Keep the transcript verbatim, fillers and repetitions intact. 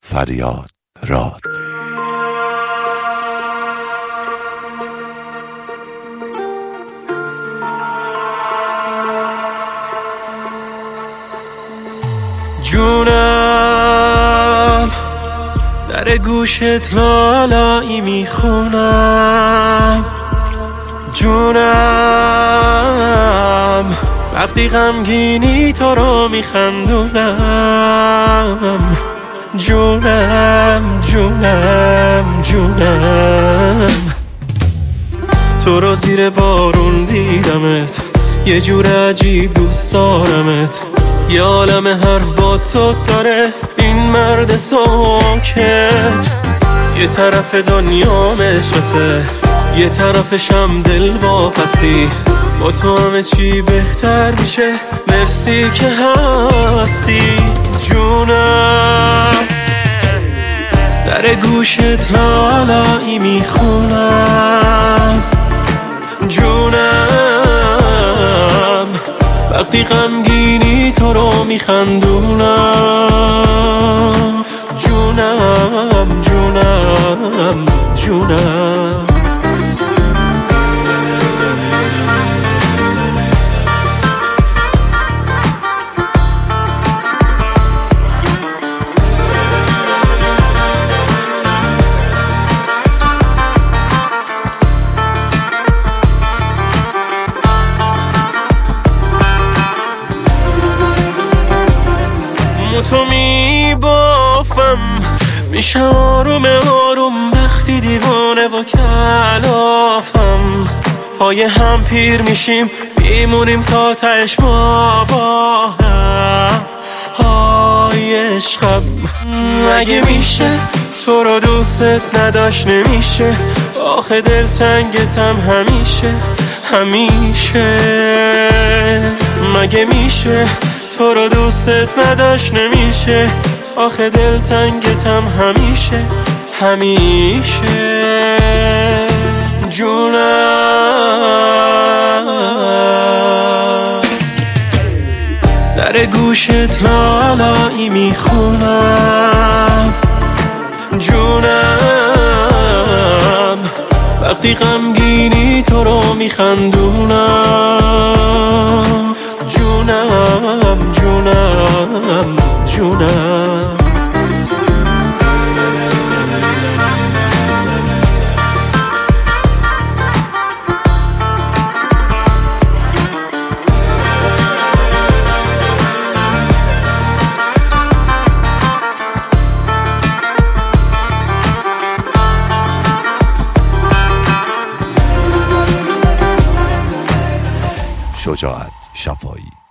فریاد راد. جونم در گوشت لالایی میخونم، جونم وقتی غمگینی تو رو میخندونم، جونم جونم جونم. تو رو زیر بارون دیدمت، یه جور عجیب دوست دارمت، یه عالم حرف با تو داره این مرد ساکت. یه طرف دنیا عشقته، یه طرفشم دل واپسی، با تو همه چی بهتر میشه، مرسی که هستی. جونم در گوشت لالایی میخونم، جونم وقتی غمگینی تو رو میخندونم، جونم جونم جونم. تو می بافم میشه آروم آروم، وقتی دیوانه و کلافم، پای هم پیر میشیم میمونیم تا تهش ما با هم. های عشقم مگه میشه تو رو دوستت نداشت نمیشه، آخه دلتنگتم همیشه همیشه. مگه میشه تو رو دوستت نداشت نمیشه، آخه دلتنگتم همیشه همیشه. جونم در گوشت لالایی میخونم، جونم وقتی غمگینی تو رو میخندونم، جونم جونم جونم. شجاعت شفایی.